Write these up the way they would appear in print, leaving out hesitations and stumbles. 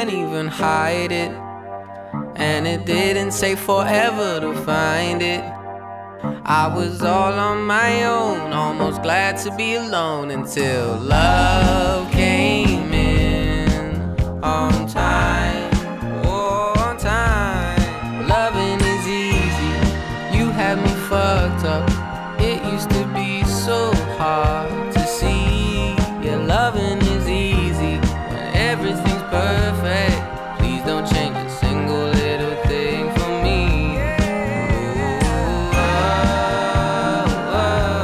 can't even hide it. And it didn't take forever to find it. I was all on my own, almost glad to be alone, until love came in on time. Oh, on time. Loving is easy. You had me fucked up. It used to be so hard to see. Yeah, loving is easy when everything's perfect. Please don't change a single little thing for me. Ooh, oh,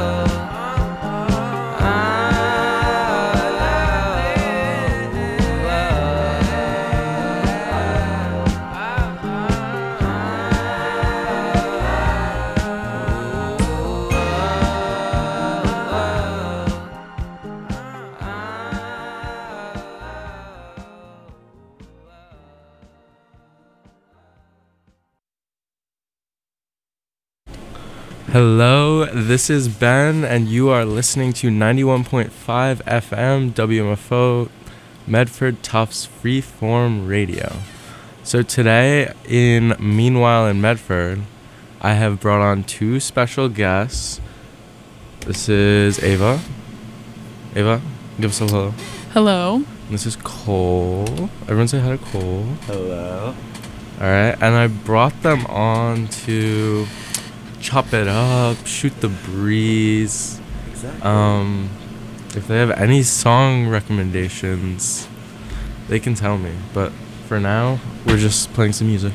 Hello, this is Ben, and you are listening to 91.5 FM WMFO Medford Tufts Freeform Radio. So today, in Meanwhile in Medford, I have brought on two special guests. This is Ava. Ava, give us a hello. Hello. This is Cole. Everyone say hi to Cole. Hello. Alright, and I brought them on to chop it up, shoot the breeze. Exactly. If they have any song recommendations, they can tell me. But for now, we're just playing some music.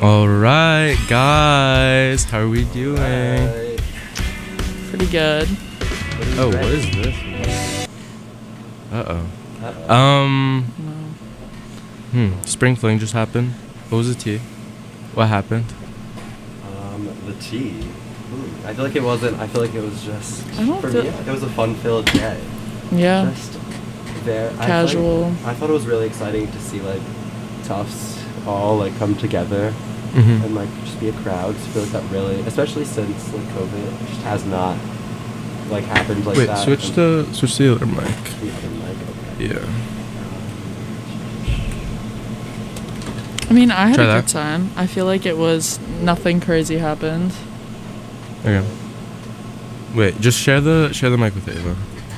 All right, guys, how are we doing? Pretty good. Oh, what is this? Uh-oh. Spring fling just happened. What was the tea? What happened? The tea. I feel like it wasn't. I feel like it was just. I don't for feel- me, it was a fun-filled day. Yeah. Just there. Casual. I thought it was really exciting to see like Tufts all like come together Mm-hmm. and like just be a crowd. So I feel like that really, especially since like COVID, just has not like happened like Wait, that. switch the other mic. The other mic, okay. Yeah. I mean, I had Try a that. good time. I feel like it was nothing crazy happened. Okay. Wait, just share the mic with Ava.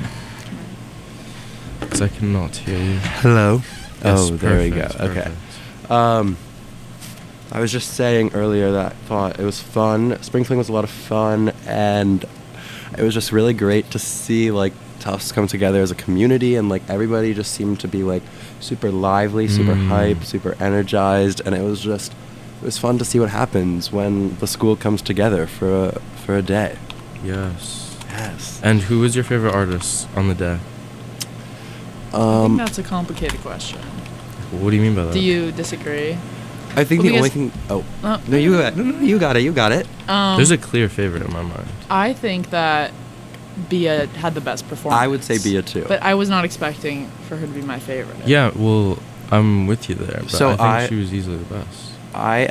Because I cannot hear you. Hello. Yes, There we go. perfect, Okay. perfect. I was just saying earlier that I thought it was fun. Spring Fling was a lot of fun, and it was just really great to see like Tufts come together as a community, and like everybody just seemed to be like super lively, super hype, super energized, and it was fun to see what happens when the school comes together for a day. Yes. Yes. And who was your favorite artist on the day? I think that's a complicated question. What do you mean by that? Do you disagree? I think Well, the only because- thing. Oh Oh. no, you got. No, you got it. You got it. There's a clear favorite in my mind. I think that Bia had the best performance. I would say Bia too. But I was not expecting for her to be my favorite. Yeah, well, I'm with you there, but So I think she was easily the best. I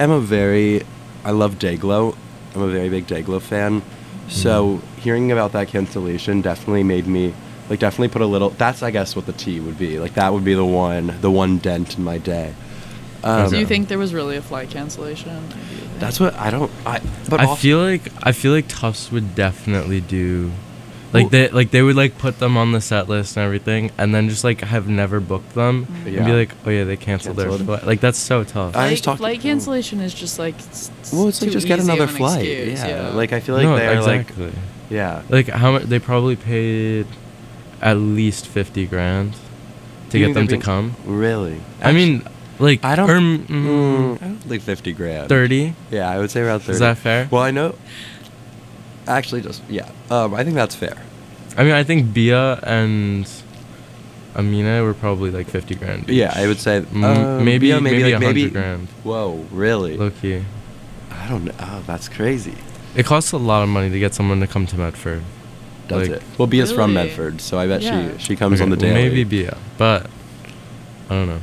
love Dayglow. I'm a very big Dayglow fan. So hearing about that cancellation definitely made me, like, definitely put a little, that's I guess what the T would be. Like that would be the one dent in my day. Do Okay. you think there was really a flight cancellation? Or do you think- That's what, but I also- feel like Tufts would definitely do, like they would like put them on the set list and everything, and then just like have never booked them and be Yeah. like, oh yeah, they canceled their Canceled. flight. Like that's so tough. I just talked- flight cancellation is just like well, it's like too just get easy of another an flight. excuse, Yeah. Like I feel like no, they're exactly. like, yeah. Like how much they probably paid at least 50 grand to You get think them they're to come. Really? I mean, like I don't, or, I don't think 50 grand. 30. Yeah, I would say around 30. Is that fair? Well, I know. Actually, just yeah. I think that's fair. I mean, I think Bia and Amina were probably like 50 grand. Each. Yeah, I would say maybe yeah, maybe like 100 grand. Whoa, really? Low key. I don't know. Oh, that's crazy. It costs a lot of money to get someone to come to Medford. Does Like- it? Well, Bia's from Really? Medford, so I bet Yeah. she comes on the Okay, well, daily. maybe Bia, but I don't know.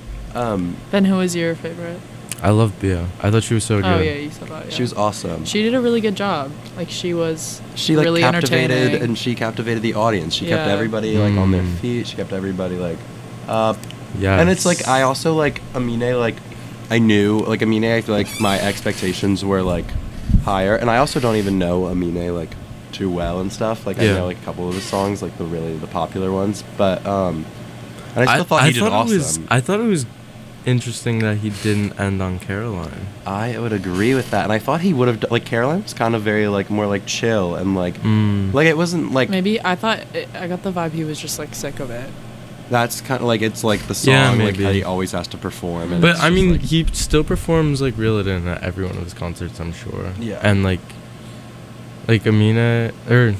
Then who was your favorite? I love Bia. I thought she was so good. Oh yeah, you said that. Yeah. She was awesome. She did a really good job. Like she was. She like really captivated entertaining. and she captivated the audience. She kept Yeah. everybody like on their Mm. feet. She kept everybody like up. Yeah. And it's like I also like Amine, like I knew like Amine, I feel like my expectations were like higher, and I also don't even know Amine like too well and stuff. Like I Yeah. know like a couple of his songs, like the popular ones, but and I still thought he did awesome. I thought it was interesting that he didn't end on Caroline. I would agree with that, and I thought he would have like Caroline was kind of very like more like chill and like it wasn't like Maybe I got the vibe he was just like sick of it. that's kind of like it's like the song Yeah, like maybe. how he always has to perform. And But it's I just, mean, like- he still performs like Real-It-In at every one of his concerts, I'm sure. Yeah. And like Amina or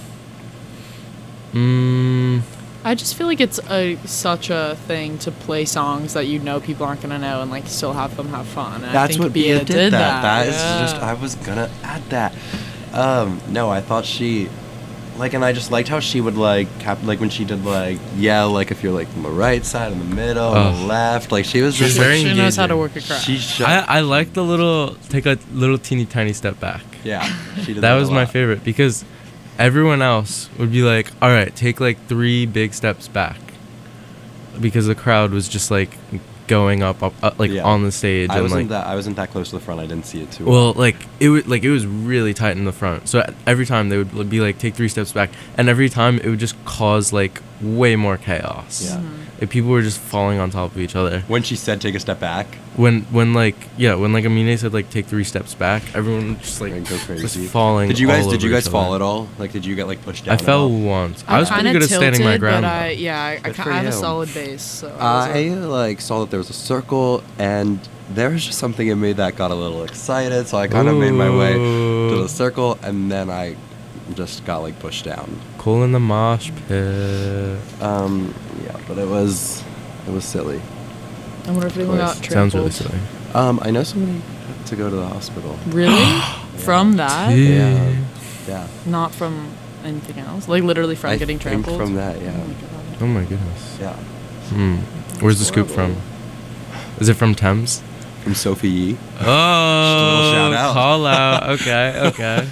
I just feel like it's such a thing to play songs that you know people aren't gonna know and like still have them have fun. And I That's think what Bia did. That. That is yeah. just. I was gonna add that. No, I thought she, like, and I just liked how she would like like when she did like yell like if you're like on the right side, in the middle, on the Ugh. left. Like she was She's just very She knows how to engaging. work a crowd. She shut. I like the little take a little teeny tiny step back. Yeah, she did That a was my lot. favorite because everyone else would be like, all right, take like 3 big steps back, because the crowd was just like going up like Yeah. on the stage I and wasn't like that. I wasn't that close to the front. I didn't see it too well like it was really tight in the front, so every time they would be like take 3 steps back, and every time it would just cause like way more chaos. Yeah. Like, people were just falling on top of each other. When she said take a step back, When Amine said like take 3 steps back, everyone just like and go was crazy. falling. Did you all guys over fall each at other. all? Like, did you get like pushed down? I at fell all? once. I was pretty kinda good at standing my ground. But though. I Good for have a you. solid base. So I like saw that there was a circle, and there was just something in me that got a little excited, so I kind of made my way to Ooh. the circle, and then I just got like pushed down. Cool in the mosh pit. Yeah, but it was silly. I wonder if anyone got Sounds really trampled. silly. I know somebody had to go to the hospital. Really? From that? Yeah, yeah. Not from anything else? Like literally from I getting think trampled? from that, yeah. Oh my god. Oh my goodness. Yeah. Where's the scoop from? Is it from Thames? From Sophie Yee. Oh, shout out. call out. Okay.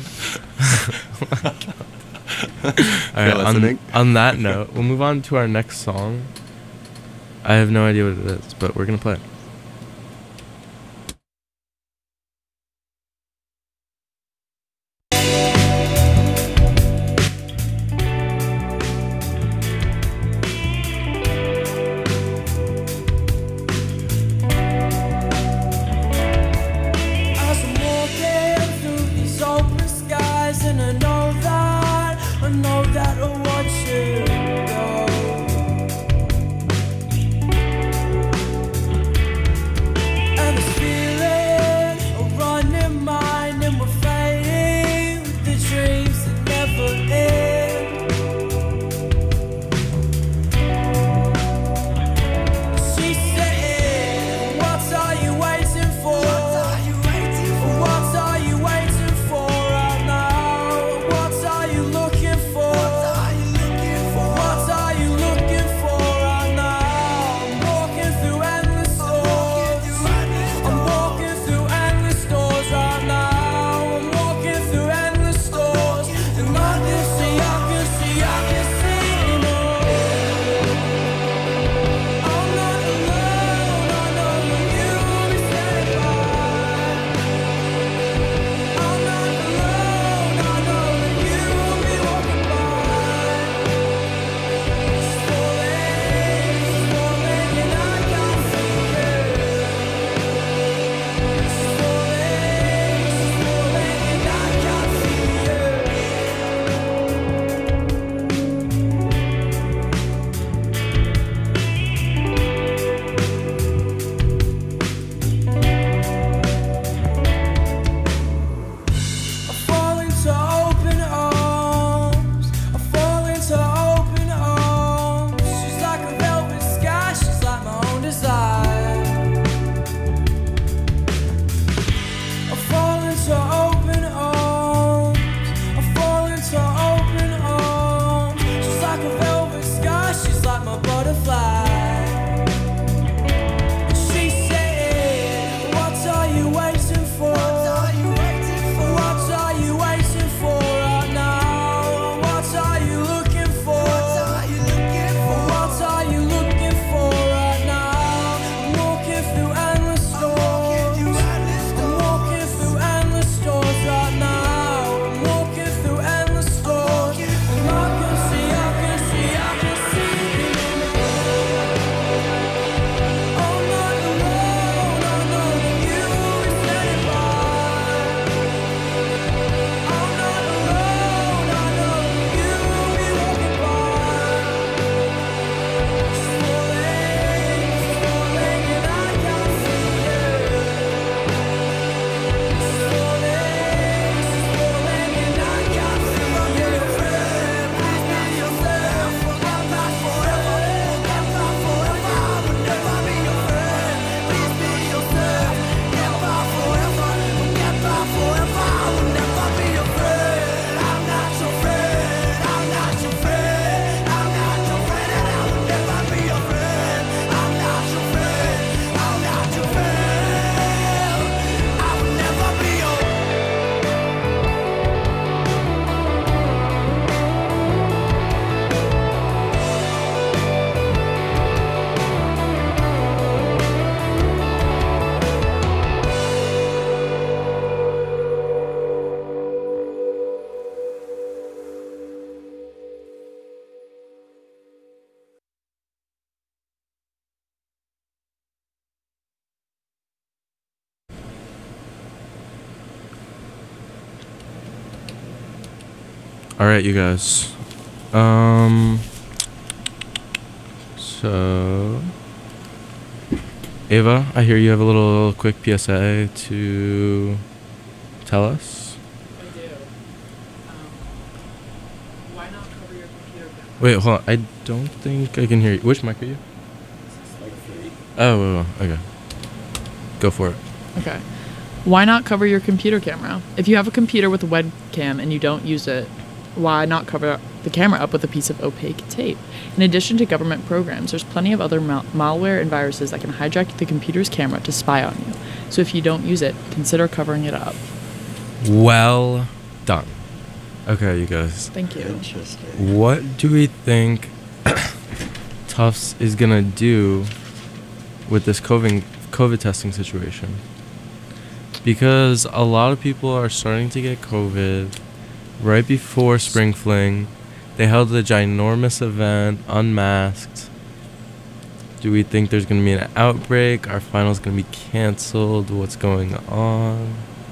All right. listening? On that note, we'll move on to our next song. I have no idea what it is, but we're gonna play it. As I'm walking through these open skies, and I know that I'll watch you go. And this feeling of running mine, and we're fading with the dreams that never end. She said, what are you waiting for? What are you waiting for right now? What are you looking for? What are you looking for right now? I'm walking through endless doors. I'm walking through endless doors right now. I'm walking through endless doors, and I can see no. I'm not alone. I know that you will be standing by. I'm not alone. I know that you will be walking by. It's falling, and I can feel it. It's falling, and I can feel it. I fall into open arms. I fall into open arms. She's like a velvet sky. She's like my own desire. I fall into open arms. I fall into open arms. She's like a velvet sky. She's like my butterfly. She said, what are you waiting for? What are you waiting for right now? What are you looking for? What are you looking for right now? I'm walking through endless doors. I'm walking through endless doors right now. I'm walking through endless doors, and I can see. All right, you guys. So, Ava, I hear you have a little quick PSA to tell us. I do. Why not cover your computer camera? Wait, hold on. I don't think I can hear you. Which mic are you? Oh, okay. Go for it. Okay. Why not cover your computer camera? If you have a computer with a webcam and you don't use it, why not cover the camera up with a piece of opaque tape? In addition to government programs, there's plenty of other malware and viruses that can hijack the computer's camera to spy on you. So if you don't use it, consider covering it up. Well done. Okay, you guys. Thank you. Interesting. What do we think Tufts is gonna do with this COVID testing situation? Because a lot of people are starting to get COVID right before Spring Fling. They held a ginormous event, unmasked. Do we think there's going to be an outbreak? Our final's going to be canceled? What's going on?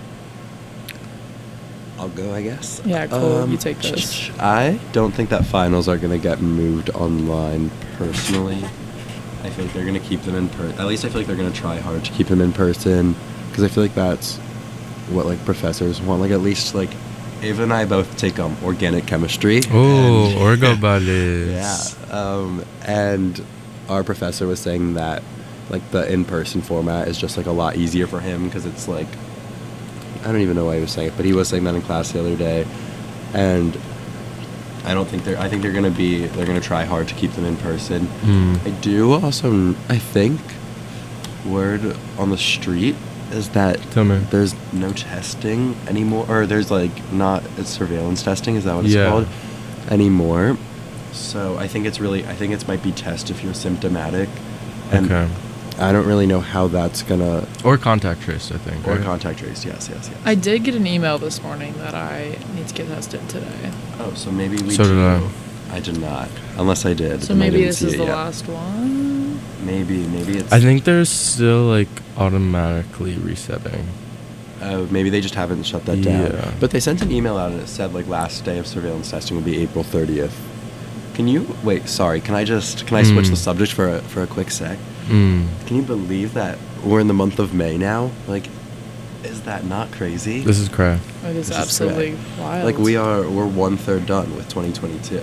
I'll go, I guess. Yeah, Cole, you take this. I don't think that finals are going to get moved online, personally. I feel like they're going to keep them in person. At least I feel like they're going to try hard to keep them in person. Because I feel like that's what, like, professors want. Like, at least, like, Ava and I both take organic chemistry. Oh, and- Orgo Buddies. Yeah. And our professor was saying that, like, the in-person format is just, like, a lot easier for him because it's, like, I don't even know why he was saying it, but he was saying that in class the other day. And I think they're going to try hard to keep them in person. I do also, I think, word on the street is that Tell me. there's no testing anymore, or there's like it's surveillance testing, is that what it's called, anymore. So I think it might be test if you're symptomatic, and Okay. I don't really know how that's gonna, Or contact trace, I think. or right? contact trace. Yes. I did get an email this morning that I need to get tested today. Oh, so maybe we. So did I. I did not, unless I did. So and I maybe didn't this see is it the yet. last one. Maybe it's. I think they're still, like, automatically resetting. Maybe they just haven't shut that down. Yeah. But they sent an email out and it said, like, last day of surveillance testing would be April 30th. Can you wait? Sorry. Can I switch the subject for a quick sec? Can you believe that we're in the month of May now? Like, is that not crazy? This is crap. It is This is absolutely wild. Like, we're 1/3 done with 2022.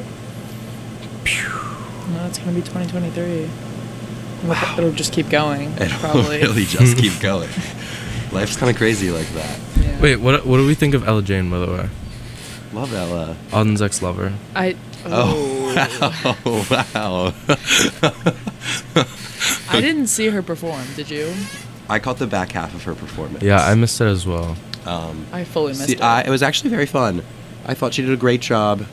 No, it's gonna be 2023. It'll just keep going. It'll Probably. really just keep going. Life's kind of crazy like that. Yeah. Wait, what do we think of Ella Jane, by the way? Love Ella. Alden's ex-lover. Oh, wow. I didn't see her perform. Did you? I caught the back half of her performance. Yeah, I missed it as well. I fully missed See, it. it was actually very fun. I thought she did a great job.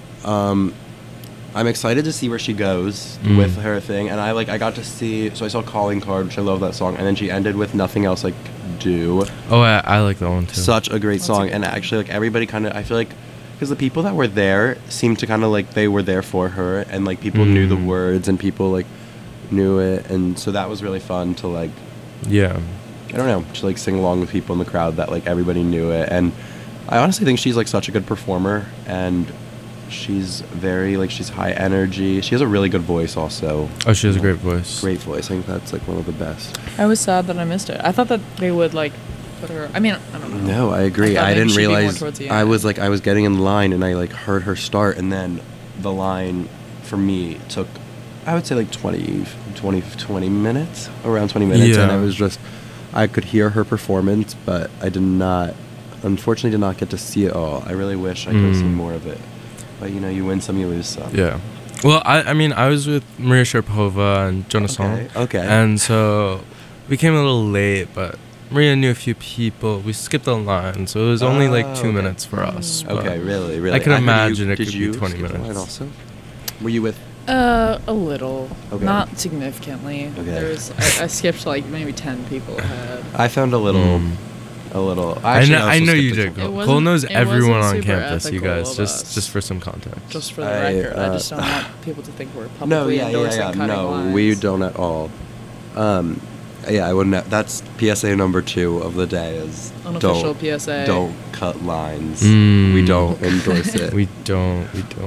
I'm excited to see where she goes with her thing, and I got to see. So I saw Calling Card, which I love that song, and then she ended with Nothing Else Like Do. Oh, I like that one too. Such a great That's song, a- and actually, like, everybody kind of, I feel like, because the people that were there seemed to kind of like they were there for her, and like people knew the words, and people like knew it, and so that was really fun to like, Yeah. I don't know, to like sing along with people in the crowd that like everybody knew it, and I honestly think she's like such a good performer, and she's very like she's high energy. She has a really good voice also. Oh, she has a great voice. Great voice. I think that's like one of the best. I was sad that I missed it. I thought that they would like put her. I mean, I don't know. No, I agree. I thought I maybe didn't she'd be more realize. towards the I end. was like, I was getting in line and I like heard her start, and then the line for me took, I would say like 20 minutes, around 20 minutes, and Yeah. I was just, I could hear her performance, but I unfortunately did not get to see it all. I really wish I could have seen more of it. But you know, you win some, you lose some. Yeah. Well, I mean, I was with Maria Sharapova and Jonas Song. Okay. And so we came a little late, but Maria knew a few people. We skipped the line, so it was only like 2 okay. minutes for us. but Okay, really. I can heard imagine it did could you be 20 skip the line minutes. also? Were you with? A little. Okay. Not significantly. Okay. There's. I skipped like maybe 10 people ahead. I found a little. I know also you skipped did. a couple. It Cole wasn't- knows it everyone wasn't on super campus, you ethical guys. of us. Just for some context. Just for the I, record, I just don't want people to think we're publicly No, yeah. endorsing cutting No, lines. we don't at all. Yeah, I wouldn't. That's PSA number 2 of the day is Unofficial don't, PSA. Don't cut lines. Mm. We don't endorse it. We don't.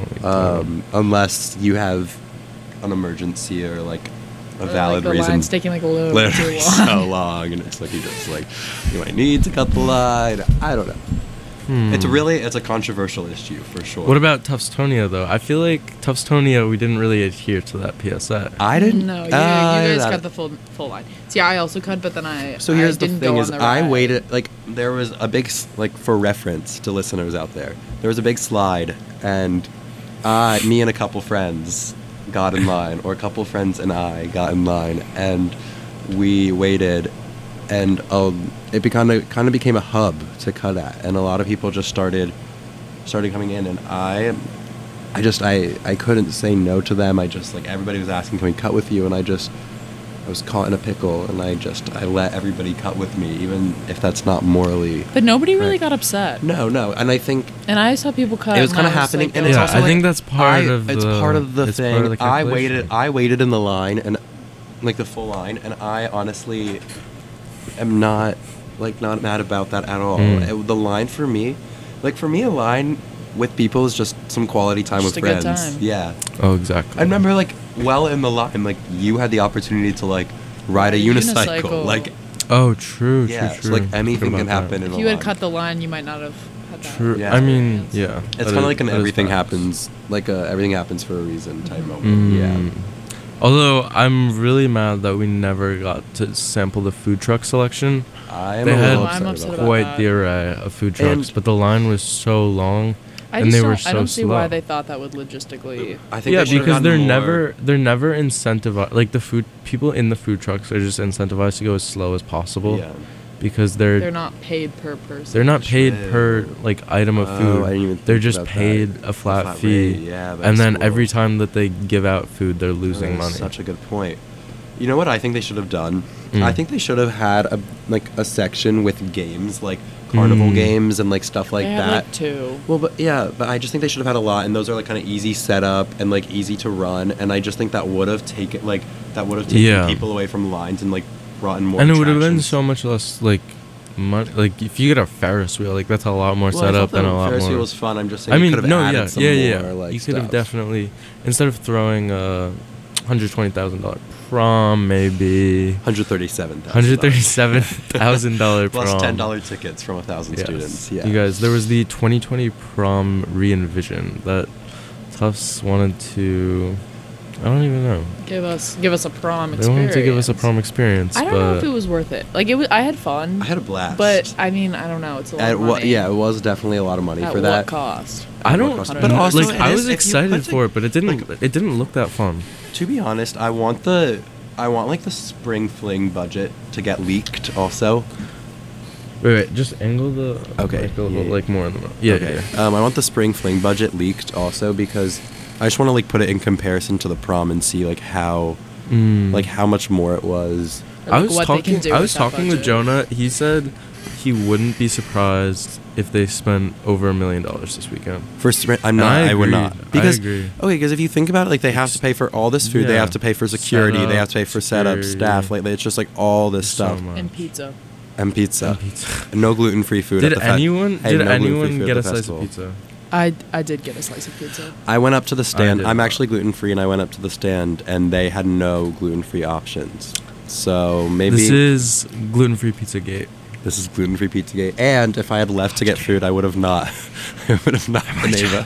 Unless you have an emergency or like a valid the reason. line's taking like a little too Literally long. so long, and it's like you just like you might need to cut the line. I don't know. It's a controversial issue for sure. What about Tuffstonia though? I feel like Tuffstonia, we didn't really adhere to that PSA. I didn't. No, you guys that- cut the full line. See, I also cut, but then I So here's the didn't thing: go is on the I ride. waited. Like there was a big like for reference to listeners out there. There was a big slide, and me and a couple friends got in line, or a couple friends and I got in line, and we waited, and it kind of became a hub to cut at, and a lot of people just started coming in, and I couldn't say no to them. I just like everybody was asking, can we cut with you, and I was caught in a pickle, and I let everybody cut with me, even if that's not morally. But nobody really Right. got upset. No, and I think And I saw people cut. it was and kind I of happening, like, and oh. it's Yeah, also I like, think that's part of it's the- part of the it's thing. part of the calculation. I waited in the line, and like the full line, and I honestly am not mad about that at all. The line for me, a line with people is just some quality time Just with a good friends. time. Yeah, Oh, exactly. I remember like well in the line, like you had the opportunity to like ride a unicycle. Unicycle. Like Oh, true, yeah, true, so like true. anything Forgot can about happen that. in If a you had line. cut the line, you might not have had that. True. Yeah. I mean, experience. yeah. It's that kind of is- like an that is everything facts. happens, like a everything happens for a reason type moment. Mm. Yeah. Although I'm really mad that we never got to sample the food truck selection. I am They a had little I'm upset upset about about quite that. the array of food trucks, And- but the line was so long, I and just they don't, were I so don't see slow. why they thought that would logistically. I think Yeah, they should've because gotten they're more- never incentivized. Like the food people in the food trucks are just incentivized to go as slow as possible Yeah. because They're not paid per person. they're not paid per True. like item of Oh, food. I didn't even They're think just about that. paid a flat fee. rate, yeah, and that's then cool. every time that they give out food, they're losing That is money. Such a good point. You know what I think they should have done? Mm. I think they should have had a section with games, like carnival Mm. games and like stuff like they had that. like two. Well, but I just think they should have had a lot, and those are like kind of easy setup and like easy to run, and I just think that would have taken Yeah. people away from lines and like brought in more. And it would have been attractions. so much less like money. Like if you get a Ferris wheel, like that's a lot more Well, I setup thought and the a lot Ferris more. wheel was fun. I'm just saying. I you mean, could have no, added yeah, some yeah. more, like, You could have stuff. definitely instead of throwing a $120,000 prom, maybe $137,000 prom plus $10 tickets from 1,000 Yes. students. Yeah, You guys, there was the 2020 prom re-envision that Tufts wanted to. I don't even know. Give us a prom They experience. wanted to give us a prom experience, I don't but know if it was worth it. Like it was. I had fun. I had a blast. But I mean, I don't know. It's a lot of money. Yeah, it was definitely a lot of money At for what that. cost? I don't. But But also like it I is- was if you excited put for it, but it didn't. like- It didn't look that fun. To be honest, I want like the spring fling budget to get leaked also. Wait, just angle the Okay, mic a little, yeah, yeah. like more in the middle. Yeah, Okay. yeah. I want the spring fling budget leaked also because I just want to like put it in comparison to the prom and see like how how much more it was. Or, I like, was what they can talking. do I with was that talking with budget. Jonah. He said he wouldn't be surprised if they spent over $1 million this weekend. For spring, I'm And not. I would agree. not I because agree. okay, because if you think about it, like they have to pay for all this food, they Yeah. have to pay for security, they have to pay for setup, Security. staff, like it's just like all this So stuff much. And pizza. and pizza. And pizza. No gluten-free food. Did at the anyone? Hey, Did no gluten-free anyone food get at a the slice of festival. pizza? I did get a slice of pizza. I went up to the stand. did I'm not. actually gluten-free, and I went up to the stand, and they had no gluten-free options. So maybe This is gluten-free pizza gate. This is gluten-free Pizzagate. And if I had left to get food, I would have not. I would have not been able.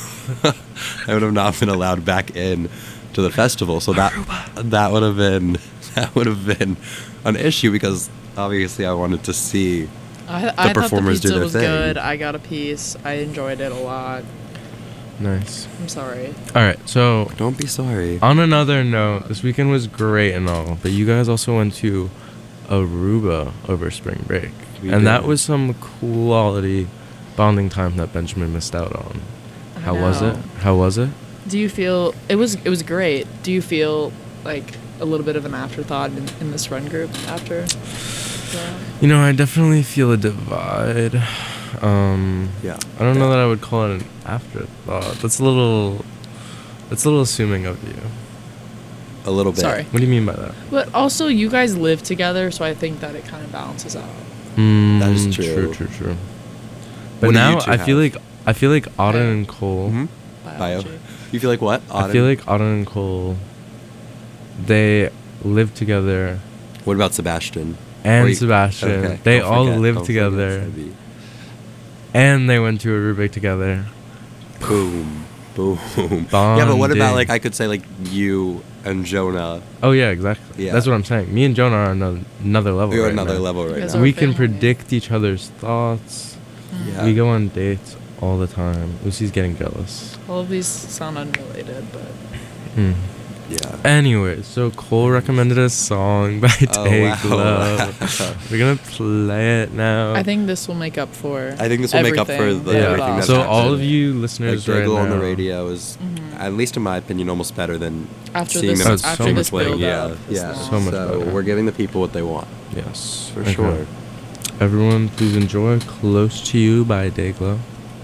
I would have not been allowed back in to the festival. So that would have been an issue because obviously I wanted to see. I thought the performers do pizza their was thing. good. I got a piece. I enjoyed it a lot. Nice. I'm sorry. All right, so Don't be sorry. on another note, this weekend was great and all, but you guys also went to Aruba over spring break, We and that did. was some quality bonding time that Benjamin missed out on. I How was it? know. How was it? Do you feel it was great? Do you feel like a little bit of an afterthought in this run group after? You know, I definitely feel a divide. Yeah. I don't know that I would call it an afterthought. That's a little assuming of you. A little bit. Sorry. What do you mean by that? But also, you guys live together, so I think that it kind of balances out. That is True. true. But What do now you two I feel have? like Auden and Cole. Mhm. Biology. You feel like what? I feel like Auden and Cole, they live together, What about Sebastian? and Or you- Sebastian. Okay, They don't all forget- live don't forget together, Sebby. and they went to Aruba together. Boom. Boom. Yeah, but what about, Bonding. like, I could say, like, you and Jonah. Oh yeah, exactly. Yeah. That's what I'm saying. Me and Jonah are on another level. You're right another now. level You right guys now. are- We can family. predict each other's thoughts. Yeah. We go on dates all the time. Lucy's getting jealous. All of these sound unrelated, but Mm. Yeah. Anyway, so Cole recommended a song by Oh, Take wow. Love. We're gonna play it now. I think this will make up for. I think this will make up for everything the that everything we've that's So lost. all happened. of you Like, listeners right Diggle now, on the radio is, at least in my opinion, almost better than After seeing this, them Oh, so after much this better. build Yeah, up, this yeah. long. So much So better. we're giving the people what they want, yes, for okay. sure. Everyone, please enjoy "Close to You" by Dayglow.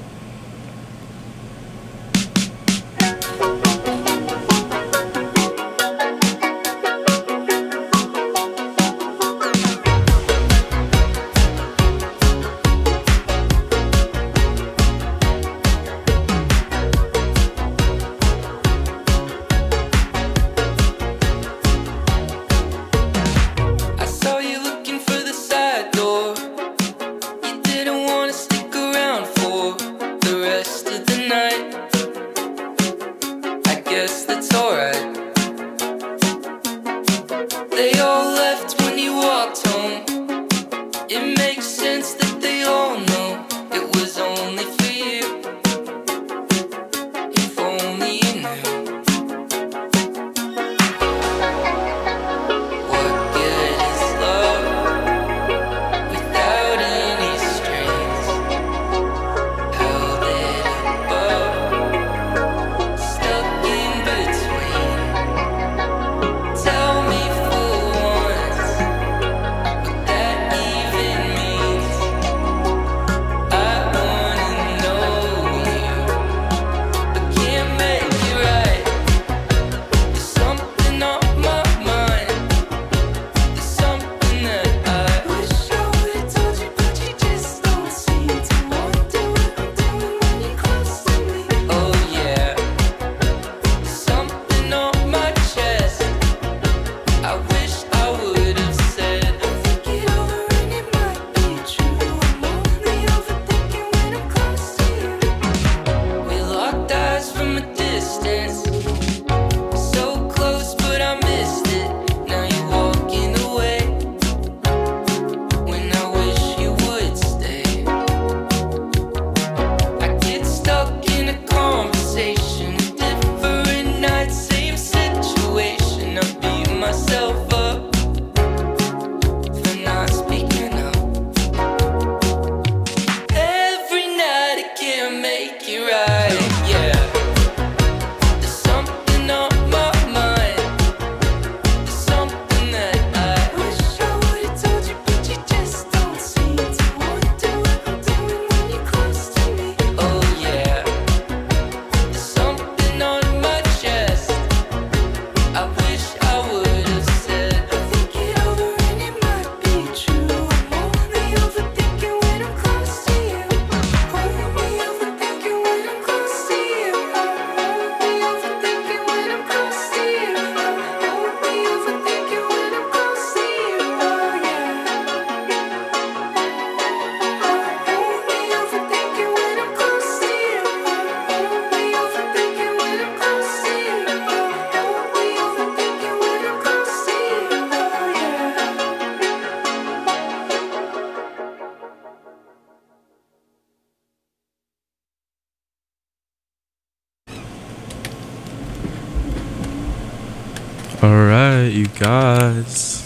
I saw you looking for the side door. You didn't want to stick around for the rest of the night. I guess that's alright. They all left when you walked home. It makes sense that they all know it was only for you. If only you knew. What good is love without any strings? Held it above, stuck in between. Tell me for once what that even means. I wanna know you, but can't make it right. There's something on my mind. There's something that I wish I would've told you, but you just don't seem to want to. What I'm doing when you're close to me. Oh yeah. There's something on my chest. I wish I would've said. I think it over and it might be true. I'm only overthinking when I'm close to you. We locked eyes from a distance. So close, but I missed it. Now you're walking away when I wish you would stay. I get stuck in a conversation, different nights, same situation. I beat myself up for not speaking up. Every night I can't make it right, yeah. There's something on my mind. There's something that I wish I would've told you, but you just don't seem to want to. What I'm doing when you're close to me. Oh yeah. There's something on my chest. I wish I would've said. I think it over and it might be true. I'm only overthinking when I'm close to you. Only overthinking when I'm close to you. Only overthinking when I'm close to you. Only overthinking when I'm close to you. Oh yeah. Only overthinking when I'm close to you. Only overthinking when I'm close to you. Only overthinking when I'm close to you. All right, you guys.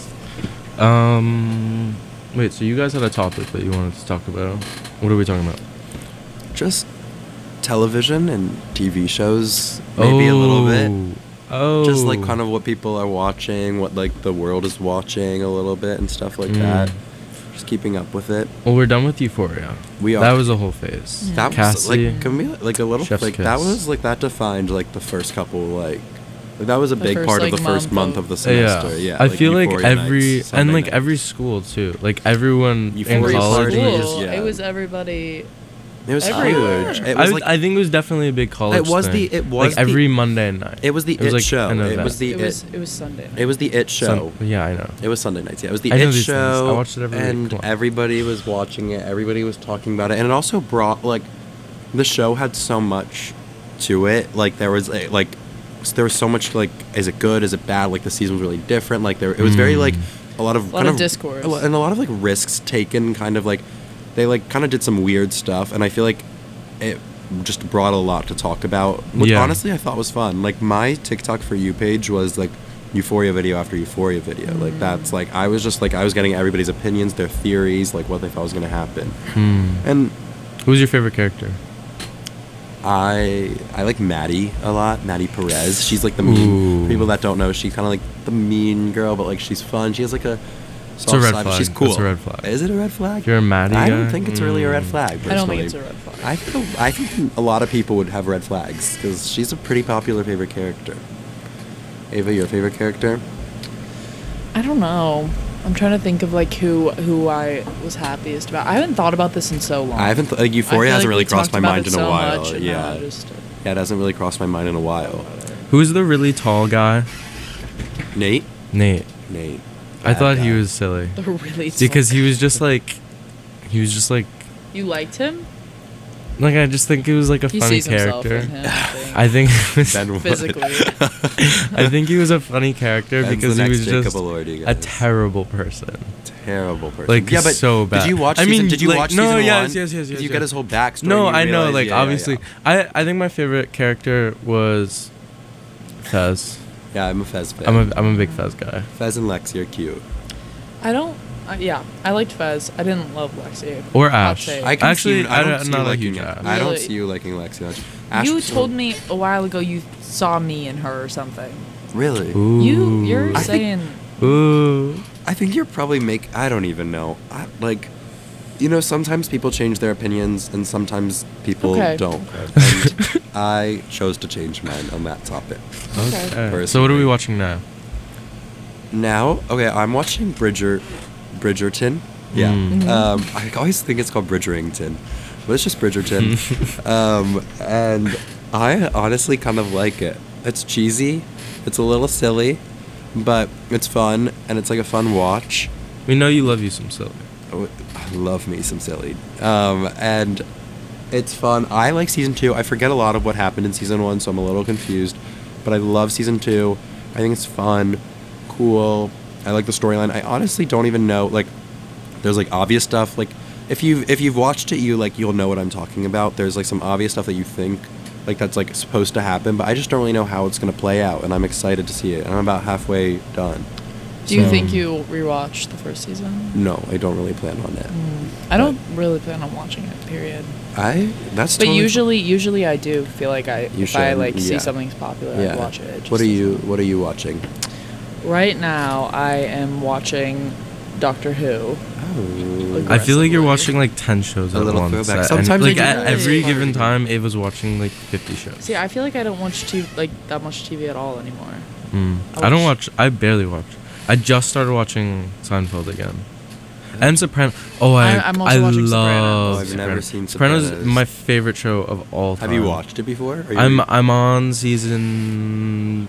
Wait. So you guys had a topic that you wanted to talk about. What are we talking about? Just television and TV shows, maybe a little bit. Oh. Just like kind of what people are watching, what like the world is watching a little bit and stuff like that. Just keeping up with it. Well, we're done with Euphoria. We are. That was a whole phase. Yeah. That was Cassie, like, can we like a little Chef's like that kiss. was like that defined like the first couple like Like, that was a The big first, part of like, the first month month of the Yeah. semester. Yeah, I feel like Euphoria every nights, Sunday like nights. every school too. Like everyone Euphoria in Every college. parties, school, yeah. it was everybody. It was everywhere. huge. It was like I think it was definitely a big college. it was thing. it was like every Monday night. it was the it was It like show. an It event. was the It was Sunday. It was the It show. Yeah, I know. It was Sunday nights. Yeah, it was the I know It these things. show. I watched it every week. and Come on. everybody was watching it. Everybody was talking about it, and it also brought like the show had so much to it. Like there was there was so much like, is it good? Is it bad? Like the season was really different. Like it was very like a lot of kind of discourse. and a lot of like risks taken. Kind of like they like kind of did some weird stuff, and I feel like it just brought a lot to talk about, which Yeah. honestly I thought was fun. Like my TikTok for you page was like Euphoria video after Euphoria video. Like that's like I was getting everybody's opinions, their theories, like what they thought was gonna happen. And Who's your favorite character? I like Maddie a lot. Maddie Perez. She's like the mean. Ooh. For people that don't know, she's kind of like the mean girl, but like she's fun. She has like a soft a red side, but She's flag. cool. That's a red flag. Is it a red flag? If you're a Maddie I don't guy? think it's really a red flag. I don't think personally. it's a red flag. I think a lot of people would have red flags because she's a pretty popular favorite character. Ava, your favorite character? I don't know. I'm trying to think of like who I was happiest about. I haven't thought about this in so long. I haven't. Like I Euphoria feel hasn't like really we crossed my talked about mind it in a so while. much, and now Yeah. I just- Yeah, it hasn't really crossed my mind in a while. Who's the really tall guy? Nate. Nate. I Bad thought he guy. was silly The really because tall he was just like You liked him? I just think he was like a He funny sees himself character. in him. I think it was, Ben Wood. Physically. I think he was a funny character Ben's because the he next was Jacob just Elordi, a guys. terrible person. Terrible person. Like, yeah, but so bad. Did you watch? I Season, mean, did you like, watch no, season yes, one? yes, yes, Did yes, you get yes. his whole backstory? No, and you I know. realized- Like yeah, yeah, obviously, yeah. I think my favorite character was Fez. Yeah, I'm a Fez fan. I'm a big Fez guy. Fez and Lexi are cute. I don't. Yeah, I liked Fez. I didn't love Lexi. Or Hot Ash. take. I can Actually, see, I don't I'm see not you a liking huge it. Ash. I don't Really? see you liking Lexi much. Ash You was told so- me a while ago you saw me in her or something. Really? You're I think- saying Ooh. I think you're probably I don't even know. Sometimes people change their opinions and sometimes people Okay. don't. And I chose to change mine on that topic. Okay. Okay. So what are we watching now? Now, okay, I'm watching Bridgerton. Yeah. Mm. I always think it's called Bridgerington, but it's just Bridgerton. And I honestly kind of like it. It's cheesy, it's a little silly, but it's fun and it's like a fun watch. We know you love you some silly. Oh, I love me some silly. And it's fun. I like season 2. I forget a lot of what happened in season 1, so I'm a little confused. But I love season 2. I think it's fun, cool. I like the storyline. I honestly don't even know, like, there's like obvious stuff. Like, if you've watched it, you'll know what I'm talking about. There's like some obvious stuff that you think like that's like supposed to happen, but I just don't really know how it's gonna play out, and I'm excited to see it. I'm about halfway done. Do you So- think you'll rewatch the first season? No, I don't really plan on it. I don't really plan on watching it. Period. That's But totally usually I do feel like if I should, like see yeah. something's popular, Yeah. I watch it. It just What are doesn't- you watching? Right now, I am watching Doctor Who. Oh. I feel like you're Aggressively. watching like 10 shows A at little once. throwback. And, Sometimes like I do at that. every Yeah. given time, Ava's watching like 50 shows. See, I feel like I don't watch that much TV at all anymore. I don't watch. I barely watch. I just started watching Seinfeld again. And Sopranos. Oh, I'm also I watching love Sopranos. Oh, I've never Sopranos. seen Sopranos. Sopranos. My favorite show of all time. Have you watched it before? Or I'm on season.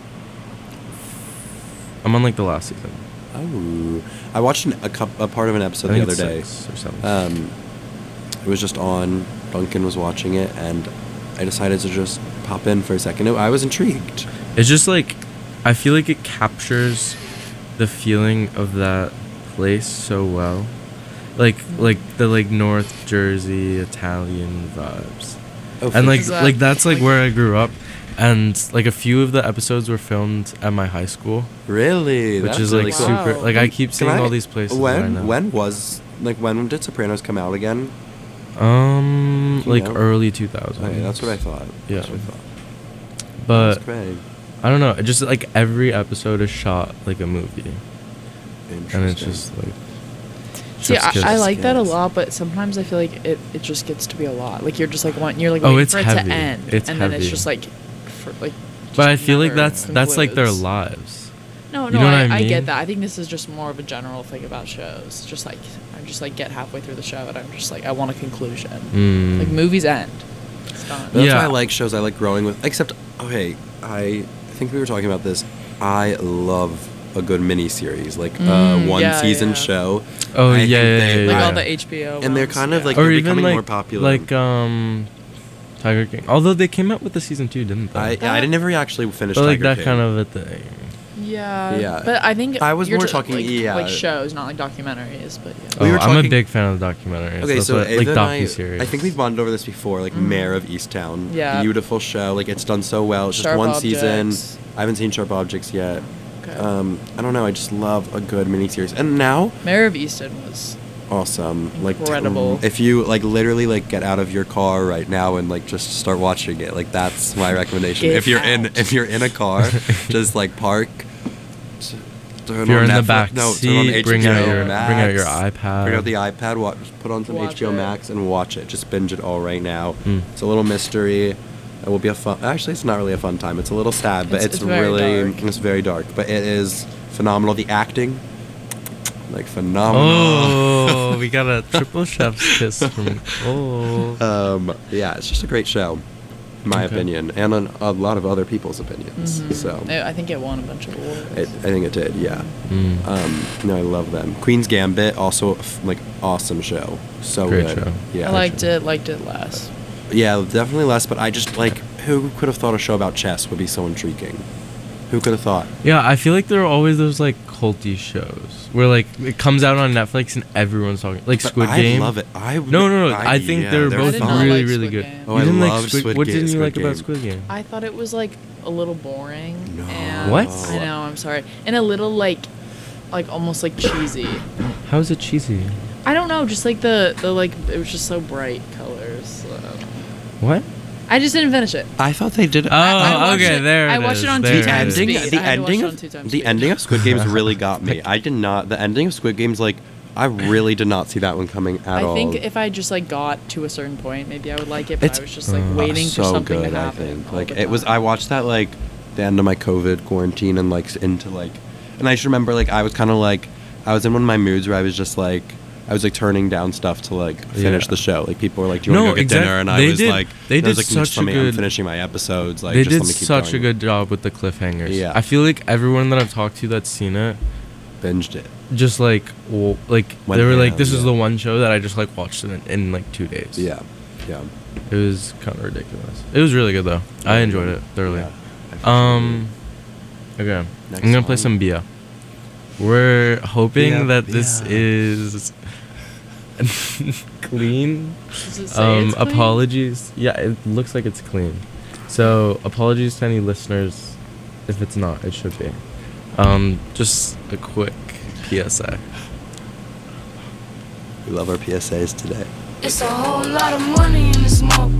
I'm on like the last season. Oh, I watched a part of an episode I the think other day. it's 6 or 7. It was just on. Duncan was watching it, and I decided to just pop in for a second. I was intrigued. It's just like, I feel like it captures the feeling of that place so well, like the like North Jersey Italian vibes, Oh, and like Is that- like that's like like- where I grew up, and like a few of the episodes were filmed at my high school, really, which that's is really like cool. super. Wow. Like I keep seeing Can I- all these places. that I know. When did Sopranos come out again? Like know? early 2000s. Okay, that's what I thought. Yeah. That's what I thought. But That's great. I don't know. It just like every episode is shot like a movie, and it's Interesting. just like. See, chef's kiss. I like that a kiss. lot, but sometimes I feel like it just gets to be a lot. Like you're just like Oh, waiting it's for it heavy. to end, It's and then it's heavy. just like But I feel like never that's like their concludes. lives. No, You no, know what I I mean? get that. I think this is just more of a general thing about shows. Just like I just like get halfway through the show and I'm just like I want a conclusion. Mm. Like movies end. It's done. That's Yeah. why I like shows. I like growing with. Except, okay, I think we were talking about this. I love a good mini series, like one yeah, season yeah. show. Oh, I think yeah, yeah, they- yeah, Like yeah. all the HBO And they're ones, kind of yeah. like Or they're even becoming like more popular. like Tiger King. Although they came out with the season 2, didn't they? I didn't never actually finish. but like Tiger that King. kind of a thing. Yeah. Yeah. But I think I was you're more ju- talking- like, yeah. like shows, not like documentaries. But yeah. We were I'm a talking- big fan of the documentaries. Okay, That's so what, Ava like and docu-series. I think we've bonded over this before, like Mayor of Easttown. Yeah. Beautiful show. Like it's done so well. It's just Sharp one season. Objects. I haven't seen Sharp Objects yet. Okay. I don't know. I just love a good miniseries. And now, Mayor of Easton was awesome. Like Incredible. if you like literally like get out of your car right now and like just start watching it, like that's my recommendation. Get if you're out. if you're in a car, just like park. Turn If you're on in the Netflix- back no, turn on seat, bring out HBO your Max. iPad. Bring out the iPad, put on some Watch HBO it. Max and watch it. Just binge it all right now. Mm. It's a little mystery. It will be a fun. Actually, it's not really a fun time. It's a little sad, but It's very really dark. it's very dark. But it is phenomenal. The acting, like phenomenal. Oh, we got a triple chef's kiss from. Oh. Yeah, it's just a great show, in my Okay. opinion, and a lot of other people's opinions. Mhm. So I think it won a bunch of awards. I think it did. Yeah. Mm. No, I love them. Queen's Gambit, also like awesome show. So Great good. show. Yeah. I liked it less. Yeah, definitely less. But I just like, who could have thought a show about chess would be so intriguing? Who could have thought? Yeah, I feel like there are always those like culty shows where like it comes out on Netflix and everyone's talking like But Squid I Game. love it. No. I think they're they're both I did not fun. really, like really Squid good. Game. Oh, You I didn't like love Squid. Squid What Game- didn't you Squid like about Game. Squid Game? I thought it was like a little boring. No. And What? I know. I'm sorry. And a little like almost like cheesy. How is it cheesy? I don't know. Just like the like it was just so bright colors. What? I just didn't finish it. I thought they did. Oh, I watched okay, it- there I it watched is, it on there two it times is. speed. the I had to watch ending it of on 2 times the speed. ending of Squid Games really got me. I did not. The ending of Squid Games, like, I really did not see that one coming at all. I think if I just like got to a certain point, maybe I would like it. But It's I was just like waiting so for something good, to happen. I think. all Like the it was. time. I watched that like the end of my COVID quarantine and like into like, and I just remember like I was kind of like I was in one of my moods where I was just like. I was like turning down stuff to like finish Yeah. the show. Like people were like, "Do you want No, to go get exact- dinner?" And I they was did- like, they I was did like, such just a let me, good- I'm finishing my episodes. Like, They just did let me keep such a going." good job with the cliffhangers. Yeah. I feel like everyone that I've talked to that's seen it, Binged it. just like like Went they were like, ham, this is yeah. the one show that I just like watched in like 2 days. Yeah, yeah. It was kind of ridiculous. It was really good though. I enjoyed it thoroughly. Yeah, I Okay. Next I'm gonna play song. some Bia. We're hoping Bia, that this Bia. is clean. Does it say it's clean? Apologies. Yeah, it looks like it's clean. So apologies to any listeners if it's not. It should be. Just a quick PSA. We love our PSAs today. It's a whole lot of money in this mother.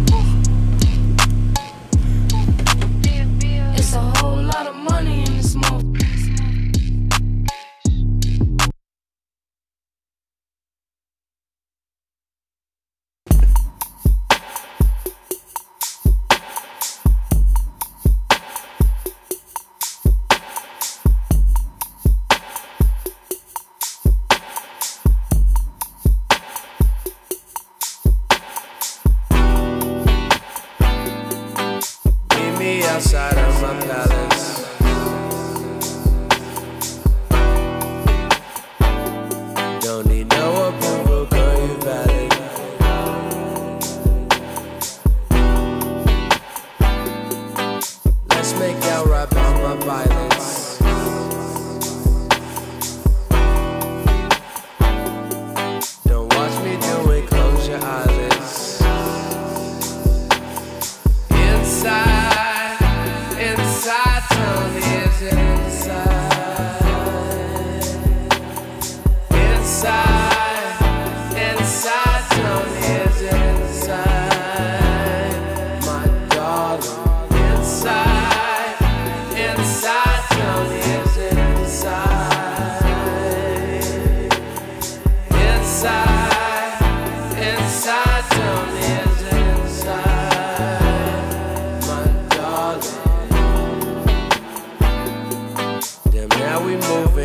It's a whole lot of money in this mother.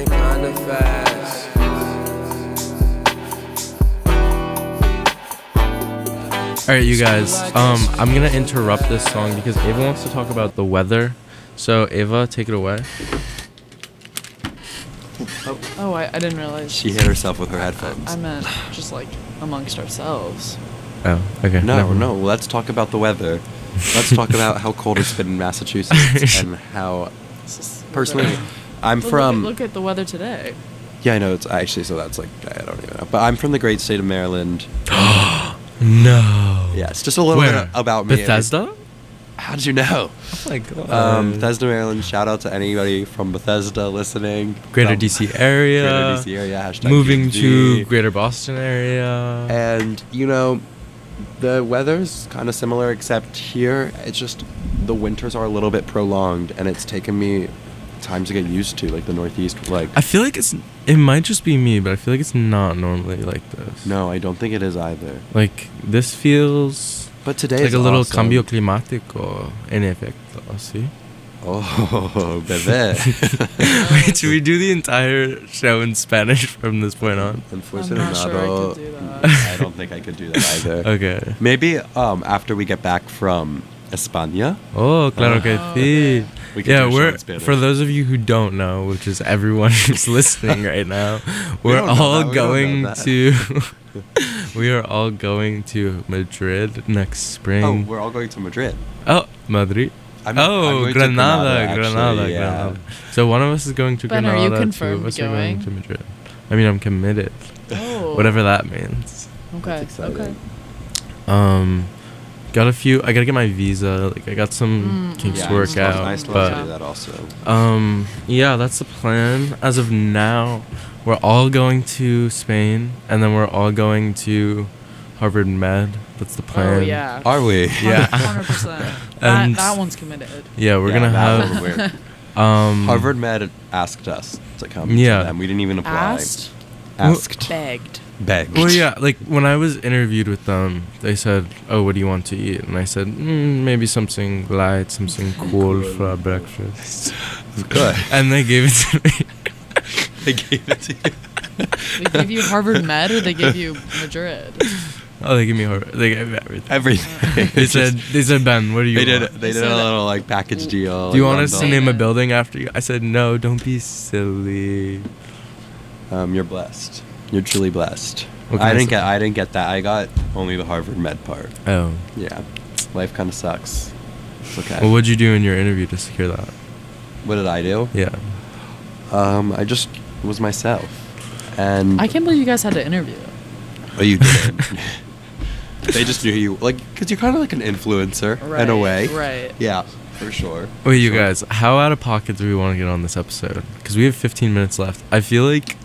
moving kinda fast. All right, you guys. I'm gonna interrupt this song because Ava wants to talk about the weather. So Ava, take it away. Oh, I didn't realize. She hit herself with her headphones. I meant just like amongst ourselves. Oh, okay. No, never mind. no. Let's talk about the weather. Let's talk about how cold it's been in Massachusetts and how, personally, I'm Well, from. Look at the weather today. Yeah, I know. It's actually so that's like I don't even know. But I'm from the great state of Maryland. No. Yes, just a little Where? bit about me. Bethesda? How did you know? Oh my god. Bethesda, Maryland. Shout out to anybody from Bethesda listening. Greater From DC area. Greater DC area. Hashtag Moving DMV. to Greater Boston area. And you know, the weather's kind of similar, except here it's just the winters are a little bit prolonged, and it's taken me time to get used to. Like the Northeast, like I feel like it might just be me, but I feel like it's not normally like this. no, I don't think it is either. Like this feels But today like is a little awesome. cambio climático en efecto, ¿sí? Oh, bebé. Wait, should we do the entire show in Spanish from this point on? I'm not sure I could do that. I don't think I could do that either. Okay. Maybe after we get back from España. Oh, claro que Oh, sí. okay. We can Yeah, do a show we're in Spanish. for those of you who don't know, which is everyone who's listening right now, we're don't know all that, we don't going know that. to we are all going to Madrid next Oh, spring. we're all going to Madrid. Oh, Madrid. I'm Oh, going to Granada, actually, Granada, yeah. Granada. So one of us is going to Ben, are Granada. you 2 of confirmed us are going going? to Madrid. I mean, I'm committed. Oh. Whatever that means. Okay. That's exciting. Okay. Got a few. I gotta get my visa. Like I got some kinks Yeah, to work out. I still have to but do that also. yeah, that's the plan. As of now, we're all going to Spain, and then we're all going to Harvard Med. That's the plan. Oh yeah. Are we? Yeah. 100%. And- that one's committed. Yeah, we're Yeah, gonna that have would be weird. um Harvard Med asked us to come. Yeah. To them. We didn't even apply. Asked, Asked. begged. Begged. Well, yeah, like when I was interviewed with them, they said, "Oh, what do you want to eat?" And I said, "Maybe something light, something cool for breakfast." Good. And they gave it to me. They gave it to you. They gave you Harvard Med or they gave you Madrid? Oh, they gave me they gave me everything. Everything. They said, Ben, what do you They did. want? They did a little like package deal. Do you like, want us to bundle. name a building after you? I said, no, don't be silly. You're blessed. You're truly blessed. What can I I didn't say? get. I didn't get that. I got only the Harvard Med part. Oh. Yeah. Life kind of sucks. It's okay. Well, what'd you do in your interview to secure that? What did I do? Yeah. I just was myself. And I can't believe you guys had to interview. Oh, you didn't. They just knew you, like, because you're kind of like an influencer in a way. Right. Yeah, for sure. Wait, you Sure. guys, how out of pocket do we want to get on this episode? Because we have 15 minutes left. I feel like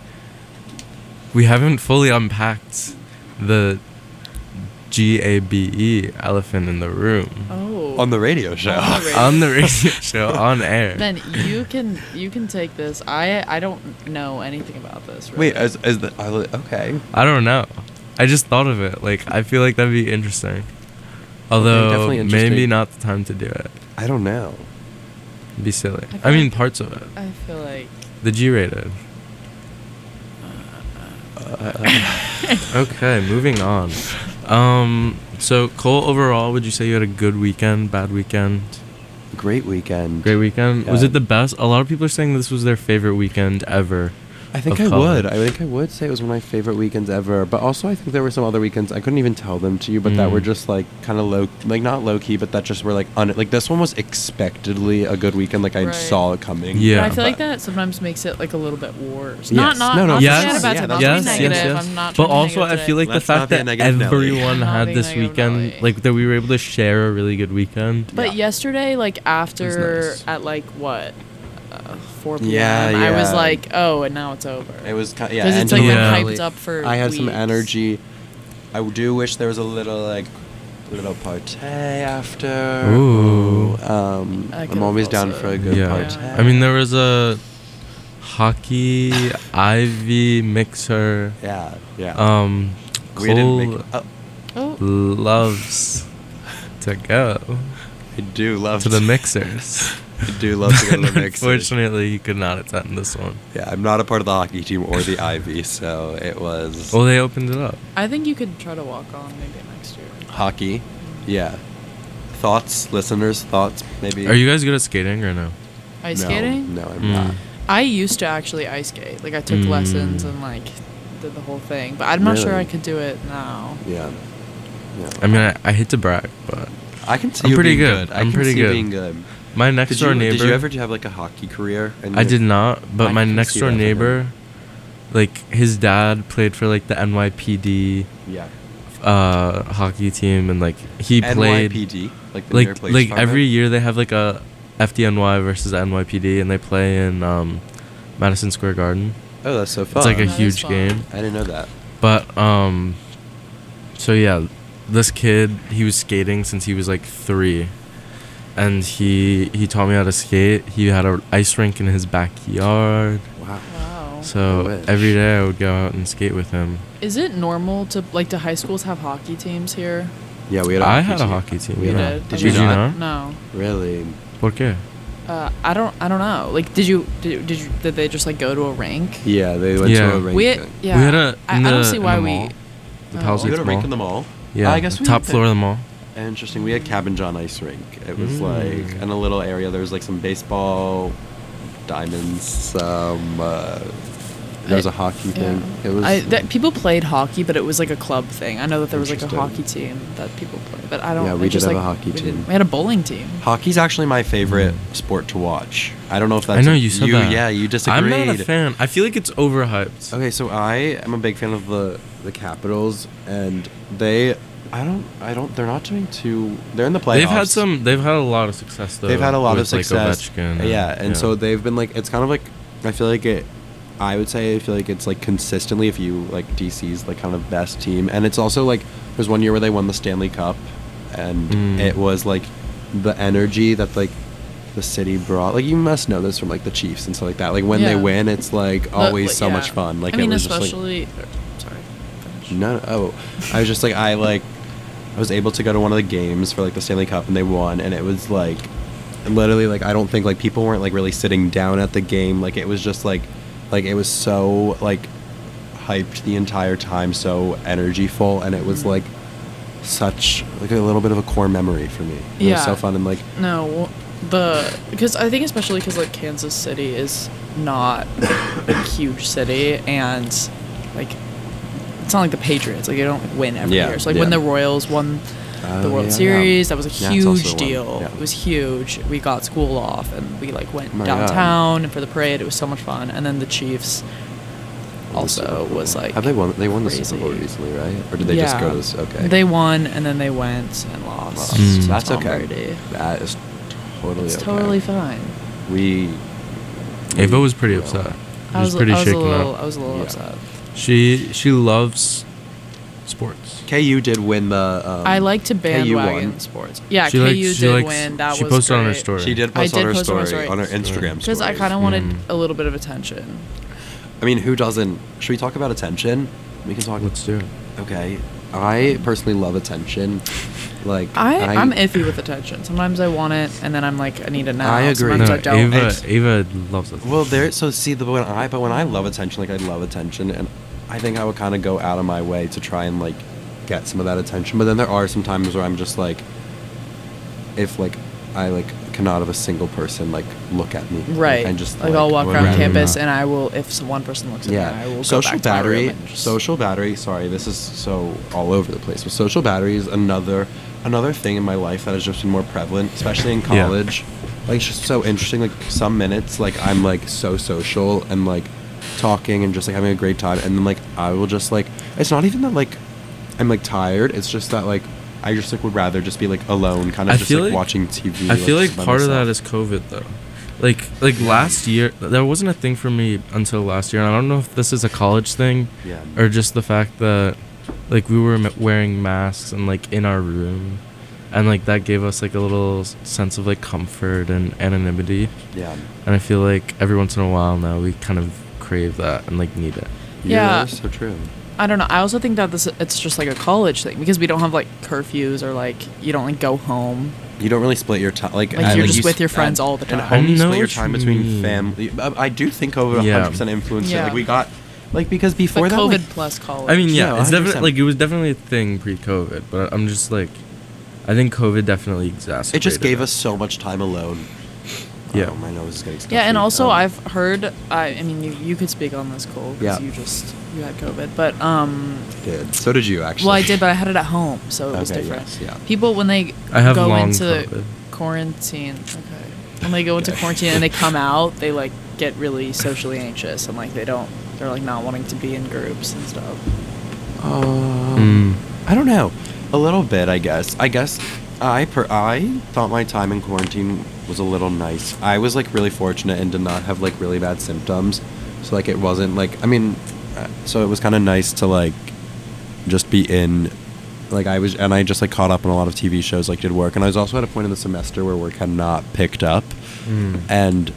we haven't fully unpacked the GABE, elephant in the room. Oh. On the radio show. On the radio. On the radio show, on air. Ben, you can take this. I don't know anything about this. Really. Wait, as the okay. I don't know. I just thought of it. Like, I feel like that'd be interesting. Although, definitely maybe interesting. not the time to do it. I don't know. It'd be silly. I feel I mean, like- parts of it. I feel like The G-rated. Okay, moving on. So Cole, overall, would you say you had a good weekend, bad weekend, Great weekend. great weekend? Was Yeah. it the best? A lot of people are saying this was their favorite weekend ever. I think of I college. would. I think I would say it was one of my favorite weekends ever. But also, I think there were some other weekends I couldn't even tell them to you, but that were just like kind of low, like not low key, but that just were like like this one was expectedly a good weekend. Like I Right. saw it coming. Yeah. But I feel like But- that sometimes makes it like a little bit worse. Yes. Not No, not yes. saying about Yeah, to that's not yes, be yes, negative. yes. I'm not. But trying to be also, I negative feel like today. Let's the not fact be a that negative Nelly. everyone Not had being this negative weekend, Nelly. like that we were able to share a really good weekend. But Yeah. yesterday, like after nice. at like what, 4 p.m. Yeah, I was yeah. like, oh, and now it's over. It was kind yeah. Because it's ended like Yeah. been really- hyped up for. I had some weeks. energy. I do wish there was a little party after. Ooh. I I'm could've always down also- for a good Yeah. party. I mean, there was a hockey Ivy mixer. Yeah, yeah. Cole we didn't make. Oh, loves to go I do love to the mixers. I do love to go to the mixers. Unfortunately, he could not attend this one. Yeah, I'm not a part of the hockey team or the Ivy, so it was Well, they opened it up. I think you could try to walk on maybe next year. hockey. Yeah. Thoughts, listeners, thoughts, maybe? Are you guys good at skating or no? Ice No, skating? No, I'm Mm. not. I used to actually ice skate. Like I took Mm. lessons and like did the whole thing, but I'm not sure Really? I could do it now. Yeah. Yeah. I mean, I hate to brag, but I can see I'm you pretty being good. good. I I'm can pretty see you good. being good. my next door neighbor. Did you ever have like a hockey career? I did not, but I my can next see door that for him. neighbor, like his dad played for like the NYPD Yeah. hockey team, and like he played NYPD, like the New York like Police like Department? every year they have like a FDNY versus NYPD, and they play in Madison Square Garden. Oh, that's so fun. It's like a That is huge fun. game. I didn't know that. But so yeah, this kid, he was skating since he was like 3, and he taught me how to skate. He had an ice rink in his backyard, Wow. Wow. I so wish. every day I would go out and skate with him. Is it normal to like do high schools have hockey teams here? Yeah, we had. I had a hockey team. We had yeah. a- did. Did you you not? No. Really? ¿Por qué? I don't know. Like did they just like go to a rink? Yeah, they went Yeah. to a rink. We thing. yeah. We had a I in don't the- see in why the we mall. The Oh. Palisades You had a rink Mall. in the mall. Yeah, I guess we top did. floor of the mall. Interesting. We had Cabin John ice rink. It was Mm. like in a little area. There was like some baseball, diamonds. There was a hockey thing. It was. people played hockey, but it was like a club thing. I know that there was like a Interesting. hockey team that people played, but I don't. Yeah, we it just, did have like, a hockey we didn't- team. We had a bowling team. Hockey's actually my favorite sport to watch. I don't know if that's. I know you said that. Yeah, you disagreed. I'm not a fan. I feel like it's overhyped. Okay, so I am a big fan of the Capitals, and they're not doing too. They're in the playoffs. They've had a lot of success though. They've had a lot of with, like, success. Ovechkin Yeah, and so they've been like, it's kind of like, I feel like it's like consistently, if you like DC's like kind of best team, and it's also like there's one year where they won the Stanley Cup, and Mm. it was like the energy that like the city brought. Like you must know this from like the Chiefs and stuff like that. Like when they Yeah. win, it's like always so yeah. much fun. Like I mean, it was just like. especially. Sorry. finish. No, oh, I was just like I was able to go to one of the games for like the Stanley Cup and they won, and it was like literally like I don't think like people weren't like really sitting down at the game. Like it was just like it was so like hyped the entire time, so energyful, and it was like such like a little bit of a core memory for me. It was so Yeah. fun and like No, because I think especially because like Kansas City is not a huge city, and like it's not like the Patriots. Like they don't like, win every Yeah, year. So like yeah. when the Royals won the World yeah, Series, that was a Yeah, it's also huge one, deal. yeah. It was huge. We got school off and we like went Oh my God. downtown and for the parade. It was so much fun. And then the Chiefs also was like have they won? They won the Super Bowl crazy. recently, right? Or did they just go to this? Okay, They won and then they went and lost. Mm. to That's Tom okay. Brady. That is totally It's okay. totally fine. We. Ava was pretty will. upset. I was, pretty I was a shaken little, up. I was a little Yeah. upset. She loves sports. KU did win the. I like to bandwagon won. sports. Yeah, She KU likes- she did likes- win. That she was posted on her great. story. She did I post on did her post on my story, story. on her Instagram story. Because I kind of wanted Mm. a little bit of attention. I mean, who doesn't? Should we talk about attention? We can talk. Let's do it. Okay, I personally love attention. Like I'm iffy with attention. Sometimes I want it, and then I'm like, I need it now. I agree. Sometimes No, I don't. Ava loves it. Well, there. So see, when I love attention, like I love attention, and I think I would kind of go out of my way to try and like get some of that attention. But then there are some times where I'm just like, if like I like cannot have a single person like look at me, Right. and just like I'll walk would around rather campus, not. and I will. If one person looks at me, I will go social back to my room battery. and just- Social battery. Sorry, this is so all over the place. But social battery is another thing in my life that has just been more prevalent, especially in Yeah. college. Like it's just so interesting. Like some minutes, like I'm like so social and like talking and just like having a great time, and then like I will just like it's not even that like I'm like tired. It's just that like I just like would rather just be like alone, kind of I just feel like like- watching TV. I feel like by part of that myself. is COVID though. Like last year, that wasn't a thing for me until last year. And I don't know if this is a college thing, Yeah. or just the fact that like we were wearing masks and like in our room, and like that gave us like a little sense of like comfort and anonymity. Yeah. And I feel like every once in a while now we kind of crave that and like need it. Yeah. That's so true. I don't know. I also think that it's just like a college thing because we don't have like curfews or like you don't like go home You don't really split your time like Like, you're just you with your s- friends all the And time. at home, you I know split your what time you between mean. family. I do think COVID Yeah. 100% influenced it. Yeah. Like we got, like because before But that, COVID like, plus college. I mean, yeah, Yeah, it's 100%. definitely like it was definitely a thing pre-COVID, but I'm just like, I think COVID definitely exacerbated. it just gave us so much time alone. Yeah. Oh, my nose is getting stuffy. Yeah, and also Um, I've heard. I mean, you could speak on this, Cole, because Yeah. you had COVID, but did. So did you actually? well, I did, but I had it at home, so it was Okay, different. yes, yeah. People when they I have go long into COVID. quarantine, okay, when they go into quarantine and they come out, they like get really socially anxious and like they're like not wanting to be in groups and stuff. Mm. I don't know. A little bit, I guess. I thought my time in quarantine was a little nice. I was like really fortunate and did not have like really bad symptoms. So like it wasn't like so it was kind of nice to like just be in like I just like caught up on a lot of TV shows, like did work, and I was also at a point in the semester where work had not picked up. And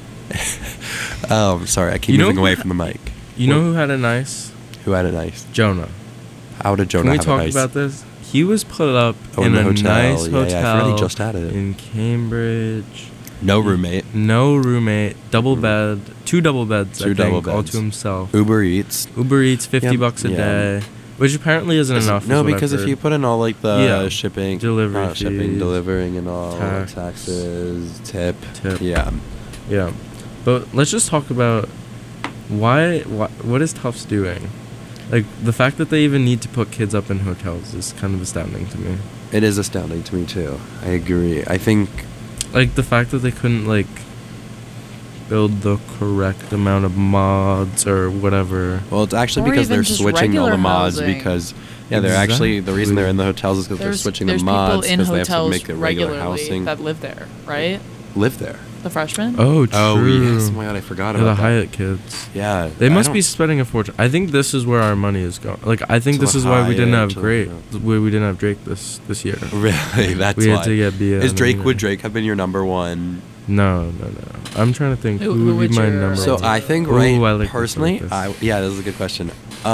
oh, sorry, I keep You know moving who away ha- from the mic. You know who had a nice? Who had a nice? Jonah. How did Jonah Can we have talk a nice? about this? He was put up Oh, in in a the hotel. nice Yeah, yeah, I hotel forgot he just had it. in Cambridge. No roommate. No roommate, double bed, 2 double beds, Two I double think, all beds. to himself. Uber Eats. Uber Eats, $50 Yeah, a yeah. day, which apparently isn't enough. No, is what I've because if heard. you put in all like the Yeah. shipping, Delivery not shipping, fees, delivering, and all tax. taxes, tip, Tip. yeah. Yeah, but let's just talk about what is Tufts doing? Like, the fact that they even need to put kids up in hotels is kind of astounding to me. It is astounding to me too. I agree. I think Like, the fact that they couldn't, like, build the correct amount of mods or whatever. well, it's actually Or because even they're just switching all the regular mods housing. because they're actually the reason they're in the hotels is because they're switching the there's mods people in because they have to hotels make it regular regularly housing. that live there, right? Live there. The freshmen. Oh, true. Oh yes. Oh my god, I forgot They're the about that. Hyatt kids. Yeah. They I must don't- be spending a fortune. I think this is where our money is going. Like, I think To this the is why we didn't Hyatt, have Drake. to- We didn't have Drake this year. Really, that's We why. had to get Bia. Is and Drake? then- Would Drake have been your number one? No. I'm trying to think Who who would be would my your- number So one. I think Ooh, right I like this, personally, this. yeah, this is a good question.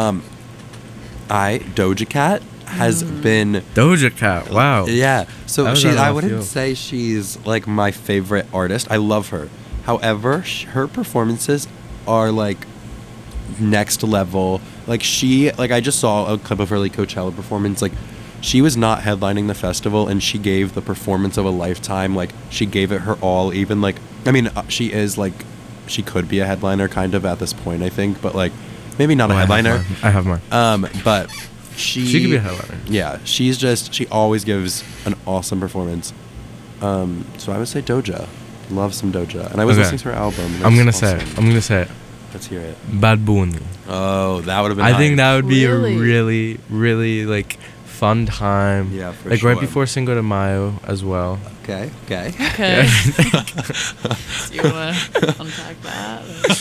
Doja Cat has been Doja Cat. Wow. yeah. So That was she out of I left wouldn't field. say she's like my favorite artist. I love her. However, her performances are like next level. Like I just saw a clip of her like Coachella performance. Like she was not headlining the festival and she gave the performance of a lifetime. Like she gave it her all. Even like I mean she is like she could be a headliner kind of at this point I think, but like maybe not Oh, a headliner. I have mine. But she could be a headliner. Yeah, she always gives an awesome performance. So I would say Doja. Love some Doja. And I was Okay. listening to her album. and I'm it's gonna say it. awesome. I'm gonna say it. Let's hear it. Bad Bunny. Oh, that would have been I think hype. that would be Really? a really, really like fun time. Yeah, for like sure. right before Cinco de Mayo as well. Okay, okay. Okay. Do you want to unpack that?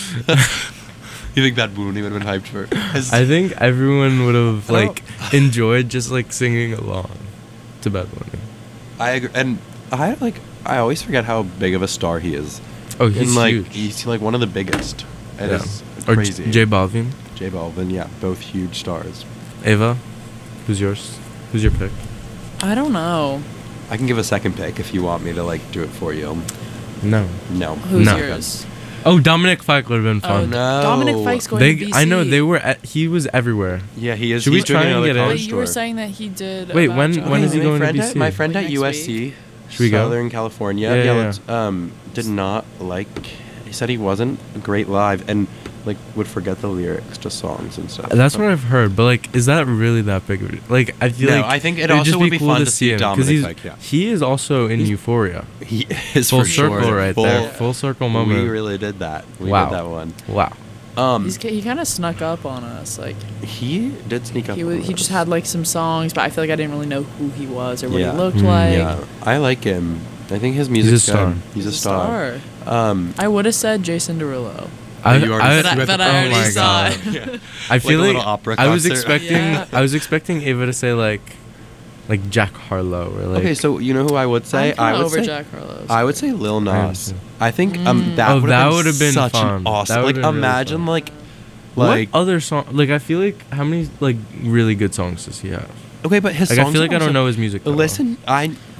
You think that Booney would have been hyped for? I think everyone would have I don't- like enjoyed just like singing along to Bad Bunny. I agree. And I always forget how big of a star he is. Oh, he's And, like, huge. He's like one of the biggest. It Yeah. is Or crazy. J Balvin. J Balvin, yeah, both huge stars. Ava, who's yours? Who's your pick? I don't know. I can give a second pick if you want me to like do it for you. No. No. Who's No. yours? Oh, Dominic Fike would have been Oh, fun. No. Dominic Fike's going They, to BC. I know they were. He was everywhere. Yeah, he is. Should we he's doing try and another get in? college Wait, you were tour. saying that he did. Wait, about when John. is he my going to friend BC? At, my friend Like at next USC, Should we go? Southern California. Yeah, yeah, let's, did not like. He said he wasn't great live and like would forget the lyrics to songs and stuff. That's what I've heard, but like, is that really that big of a like? I feel No, like I think it would also just would be cool fun to to see see him Dominic he's Fike, yeah. he is also in He's- Euphoria. He is Full for circle sure. right there. Full circle moment. We really did that. We Wow. did that one. Wow. He kind of snuck up on us. Like He did sneak up. he on he just us. had like some songs, but I feel like I didn't really know who he was or what Yeah. he looked Mm, like. Yeah, I like him. I think his a music's star. good. He's a star. Star. I would have said Jason Derulo. You already But I- said but that. I Oh already my saw God. it. I feel a like, little opera I was concert. expecting Yeah. I was expecting Ava to say like Jack Harlow or like Okay, so you know who I would say? I'm kinda I would over say Jack Harlow. I would say Lil Nas. too. I think that Oh, would that have would've been such fun. an That awesome. would've Like been really imagine fun. like what other song? Like I feel like how many like really good songs does he have? okay, but his Like I songs feel like are I don't also- know his music. that well. Listen,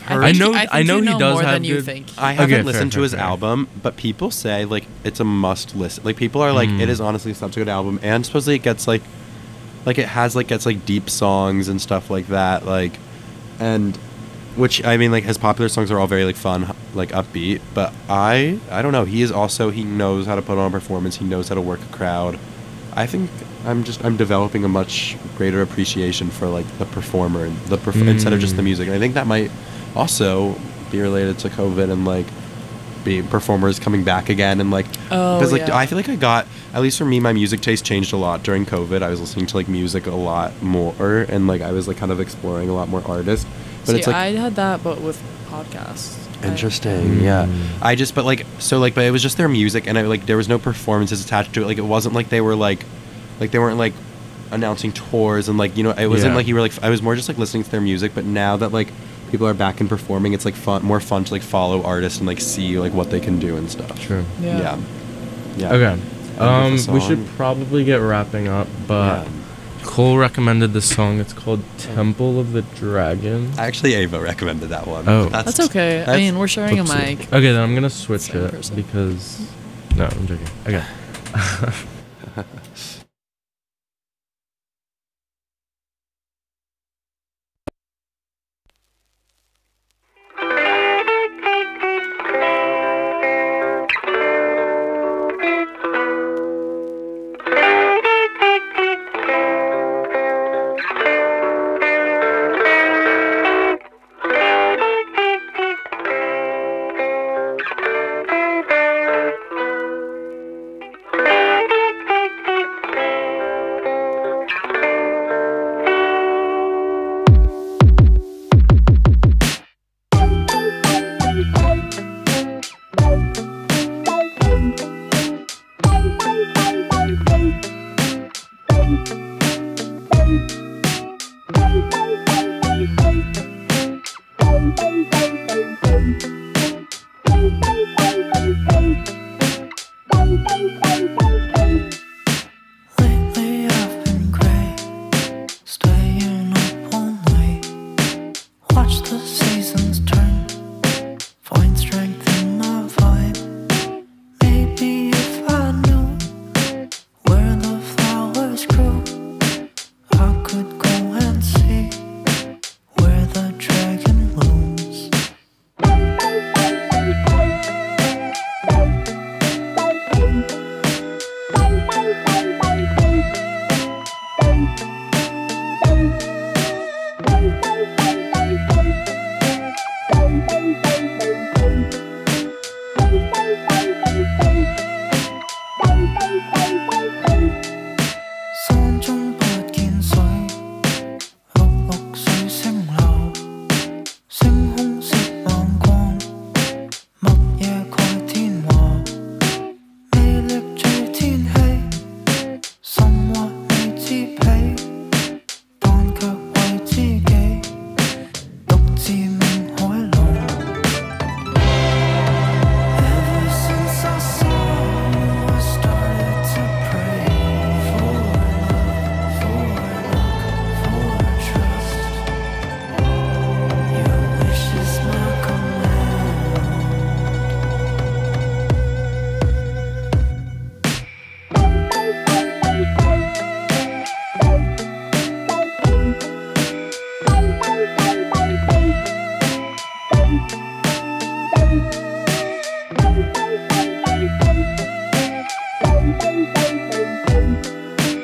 heard. I know think he you know does more have than you good- think. I haven't Okay, listened to fair, his fair. album, but people say like it's a must listen. Like people are like, it is honestly such a good album, and supposedly it gets like it has like gets like deep songs and stuff like that, like, and which I mean like his popular songs are all very like fun, like upbeat. But I don't know. He knows how to put on a performance. He knows how to work a crowd. I think I'm developing a much greater appreciation for like the performer and instead of just the music. And I think that might also be related to COVID and like being performers coming back again and like because like yeah. I feel like I got, at least for me, my music taste changed a lot during COVID. I was listening to like music a lot more and like I was like kind of exploring a lot more artists. But See, it's like I had that, but with podcasts. interesting, yeah. I just but it was just their music and I like there was no performances attached to it. Like it wasn't like they were like they weren't like announcing tours and like, you know, it wasn't Yeah. like you were like I was more just like listening to their music. But now that like people are back and performing, it's like more fun to like follow artists and like see like what they can do and stuff. True. Yeah. Yeah. Okay. And with the We should song- probably get wrapping up, but Yeah. Cole recommended this song. It's called Temple of the Dragon. Actually, Ava recommended that one. Oh. That's okay. I mean, we're sharing a Oopsie. mic. Okay, then I'm gonna switch Same it person. because. No, I'm joking. Okay.